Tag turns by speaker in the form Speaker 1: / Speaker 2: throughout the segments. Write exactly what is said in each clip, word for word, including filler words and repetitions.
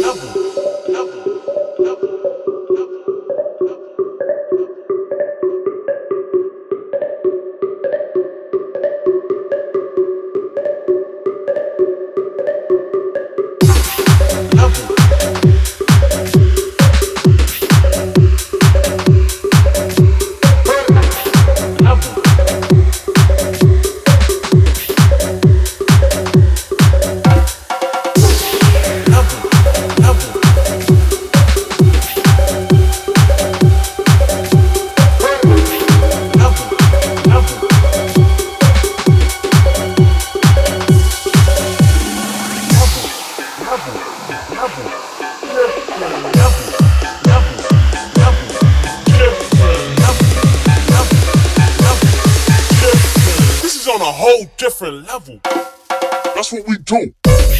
Speaker 1: On a whole different level. That's what we do.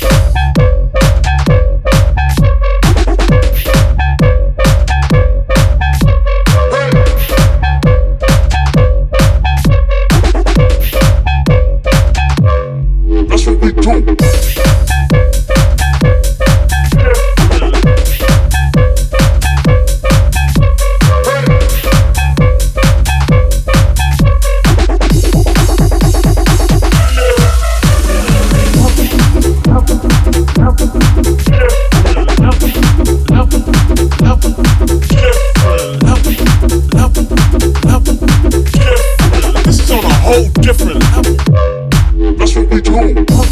Speaker 1: That's what we do. Different level. That's what we do.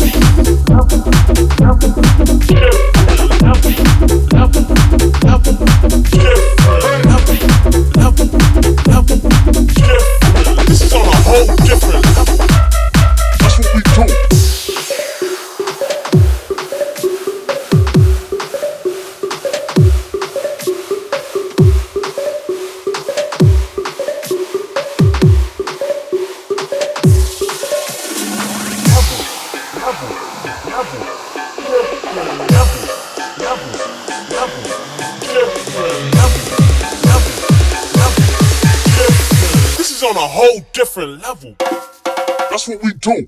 Speaker 1: This is on a whole different level. That's what we do. This is on a whole different level. That's what we do.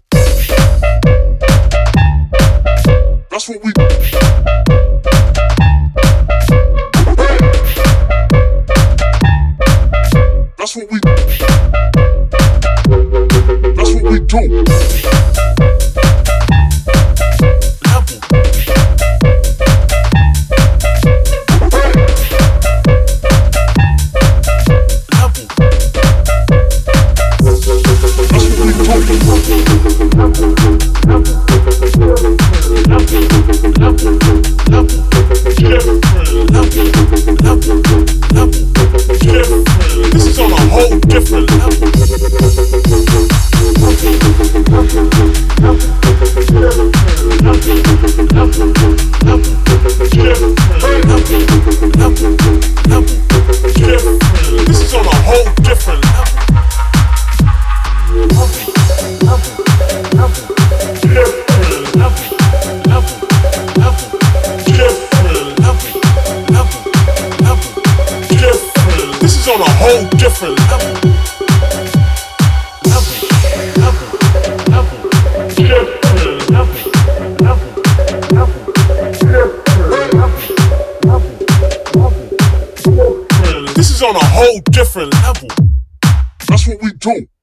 Speaker 1: That's what we do. That's what we do. That's what we do. This is on a whole different level. This is on a whole different level. This is on a whole different level. This is on a whole different level. That's what we do.